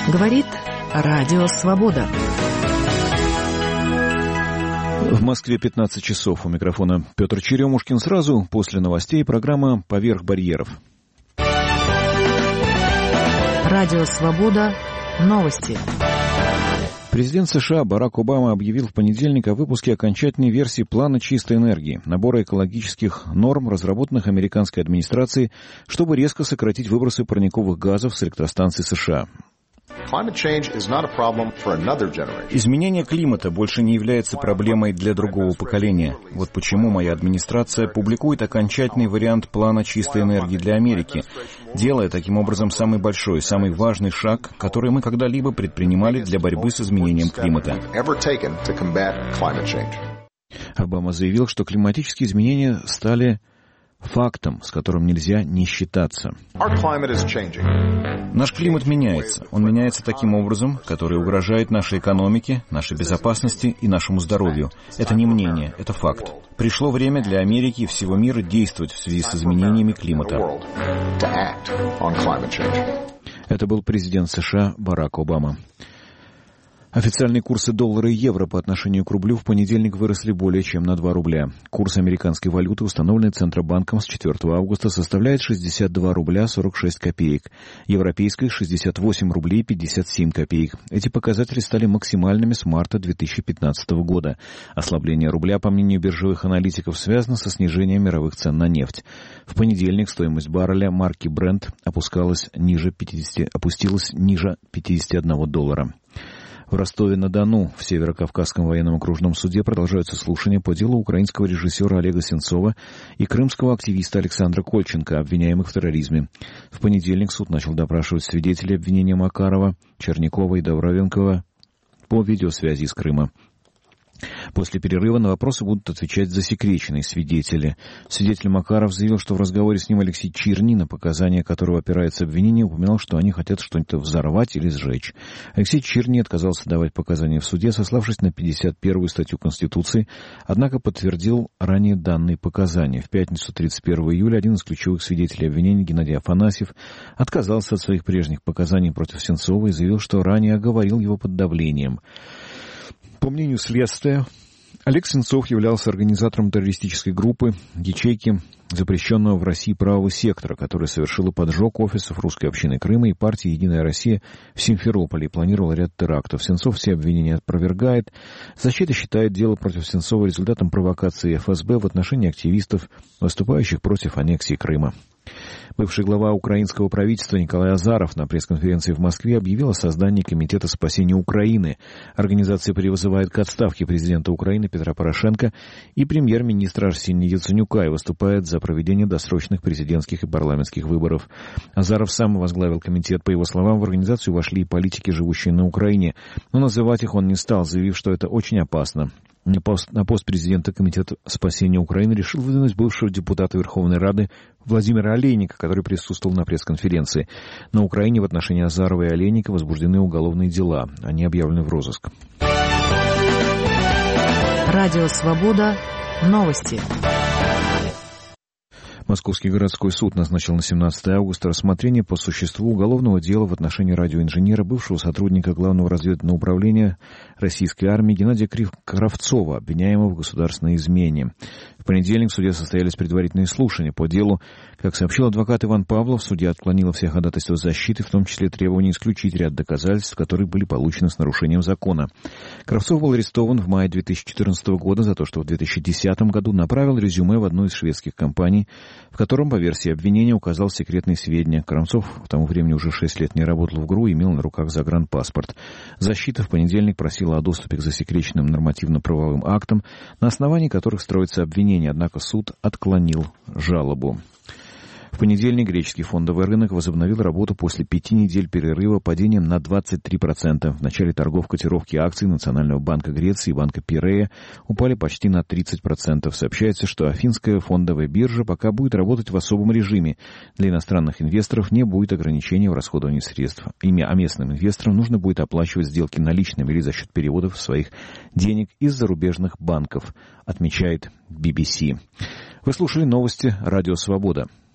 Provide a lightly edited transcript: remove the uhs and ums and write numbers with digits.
Говорит Радио Свобода. В Москве 15 часов. У микрофона Петр Черемушкин. Сразу после новостей программа «Поверх барьеров». Радио Свобода. Новости. Президент США Барак Обама объявил в понедельник о выпуске окончательной версии плана чистой энергии, набора экологических норм, разработанных американской администрацией, чтобы резко сократить выбросы парниковых газов с электростанций США. Изменение климата больше не является проблемой для другого поколения. Вот почему моя администрация публикует окончательный вариант плана чистой энергии для Америки, делая таким образом самый большой, самый важный шаг, который мы когда-либо предпринимали для борьбы с изменением климата. Обама заявил, что климатические изменения стали фактом, с которым нельзя не считаться. Наш климат меняется. Он меняется таким образом, который угрожает нашей экономике, нашей безопасности и нашему здоровью. Это не мнение, это факт. Пришло время для Америки и всего мира действовать в связи с изменениями климата. Это был президент США Барак Обама. Официальные курсы доллара и евро по отношению к рублю в понедельник выросли более чем на 2 рубля. Курс американской валюты, установленный Центробанком с 4 августа, составляет 62 рубля 46 копеек. Европейской — 68 рублей 57 копеек. Эти показатели стали максимальными с марта 2015 года. Ослабление рубля, по мнению биржевых аналитиков, связано со снижением мировых цен на нефть. В понедельник стоимость барреля марки Brent опустилась ниже 51 доллара. В Ростове-на-Дону в Северо-Кавказском военном окружном суде продолжаются слушания по делу украинского режиссера Олега Сенцова и крымского активиста Александра Кольченко, обвиняемых в терроризме. В понедельник суд начал допрашивать свидетелей обвинения Макарова, Чернякова и Добровенкова по видеосвязи из Крыма. После перерыва на вопросы будут отвечать засекреченные свидетели. Свидетель Макаров заявил, что в разговоре с ним Алексей Чирни, на показания которого опирается обвинение, упоминал, что они хотят что-нибудь взорвать или сжечь. Алексей Чирни отказался давать показания в суде, сославшись на 51-ю статью Конституции, однако подтвердил ранее данные показания. В пятницу 31 июля один из ключевых свидетелей обвинения, Геннадий Афанасьев, отказался от своих прежних показаний против Сенцова и заявил, что ранее оговорил его под давлением. По мнению следствия, Олег Сенцов являлся организатором террористической группы, ячейки запрещенного в России правого сектора, которая совершила поджог офисов русской общины Крыма и партии «Единая Россия» в Симферополе и планировала ряд терактов. Сенцов все обвинения опровергает. Защита считает дело против Сенцова результатом провокации ФСБ в отношении активистов, выступающих против аннексии Крыма. Бывший глава украинского правительства Николай Азаров на пресс-конференции в Москве объявил о создании Комитета спасения Украины. Организация призывает к отставке президента Украины Петра Порошенко и премьер-министра Арсения Яценюка и выступает за проведение досрочных президентских и парламентских выборов. Азаров сам возглавил комитет. По его словам, в организацию вошли и политики, живущие на Украине, но называть их он не стал, заявив, что это очень опасно. На пост президента Комитета спасения Украины решил выдвинуть бывшего депутата Верховной Рады Владимира Олейника, который присутствовал на пресс-конференции. На Украине в отношении Азарова и Олейника возбуждены уголовные дела. Они объявлены в розыск. Радио Свобода. Новости. Московский городской суд назначил на 17 августа рассмотрение по существу уголовного дела в отношении радиоинженера, бывшего сотрудника Главного разведывательного управления российской армии Геннадия Кравцова, обвиняемого в государственной измене. В понедельник в суде состоялись предварительные слушания по делу. Как сообщил адвокат Иван Павлов, судья отклонила все ходатайства защиты, в том числе требование исключить ряд доказательств, которые были получены с нарушением закона. Кравцов был арестован в мае 2014 года за то, что в 2010 году направил резюме в одну из шведских компаний, в котором, по версии обвинения, указал секретные сведения. Кравцов к тому времени уже 6 лет не работал в ГРУ и имел на руках загранпаспорт. Защита в понедельник просила о доступе к засекреченным нормативно-правовым актам, на основании которых строится обвинение, однако суд отклонил жалобу. В понедельник греческий фондовый рынок возобновил работу после 5 недель перерыва падением на 23%. В начале торгов котировки акций Национального банка Греции и банка Пирея упали почти на 30%. Сообщается, что Афинская фондовая биржа пока будет работать в особом режиме. Для иностранных инвесторов не будет ограничений в расходовании средств. А местным инвесторам нужно будет оплачивать сделки наличными или за счет переводов своих денег из зарубежных банков, отмечает BBC. Вы слушали новости «Радио Свобода».